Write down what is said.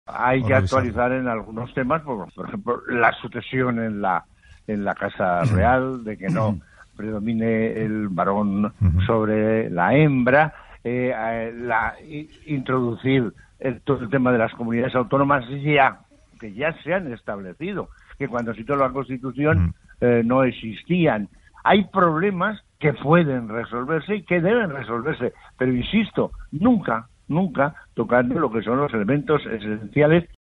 Hay que actualizar en algunos temas, por ejemplo, la sucesión en la Casa Real, de que no predomine el varón sobre la hembra, introducir todo el tema de las comunidades autónomas que ya se han establecido, que cuando se hizo la Constitución no existían. Hay problemas que pueden resolverse y que deben resolverse, pero insisto, nunca tocando lo que son los elementos esenciales